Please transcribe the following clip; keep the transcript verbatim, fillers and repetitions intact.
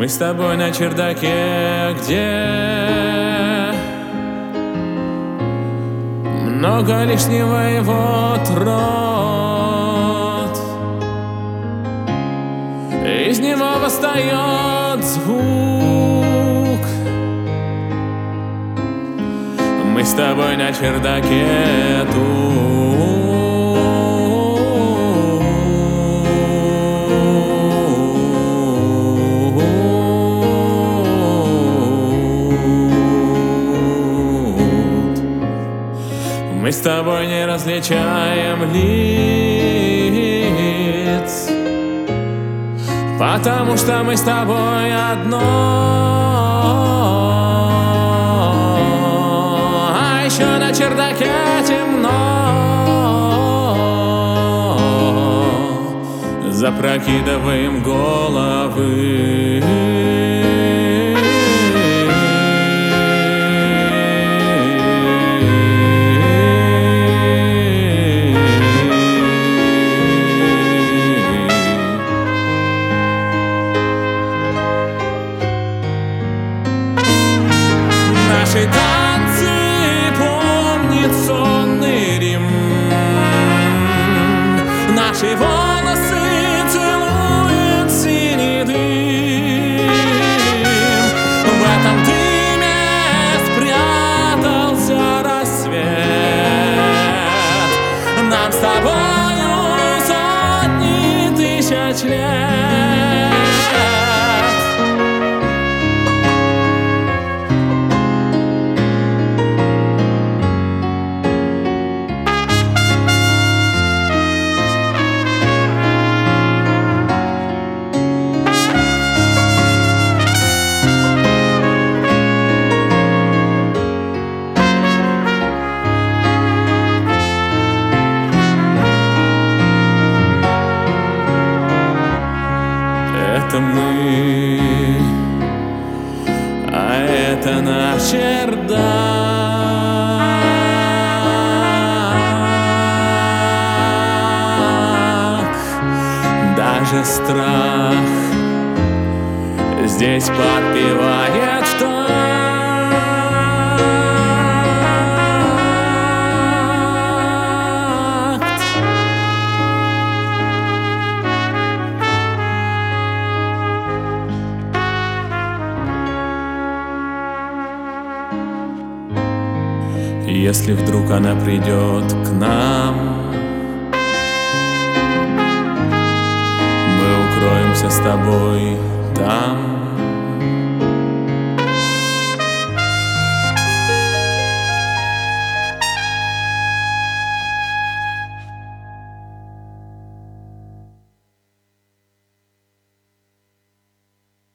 Мы с тобой на чердаке, где много лишнего и вот рот. Из него восстает звук. Мы с тобой на чердаке тут. Мы с тобой не различаем лиц, потому что мы с тобой одно. А еще на чердаке темно, запрокидываем головы. Наши танцы помнит сонный Рим, наши волосы целует синий дым. В этом дыме спрятался рассвет. Нам с тобою сотни тысяч лет. Это мы, а это наш чердак. Даже страх здесь подпевает в такт. Если вдруг она придет к нам, мы укроемся с тобой там.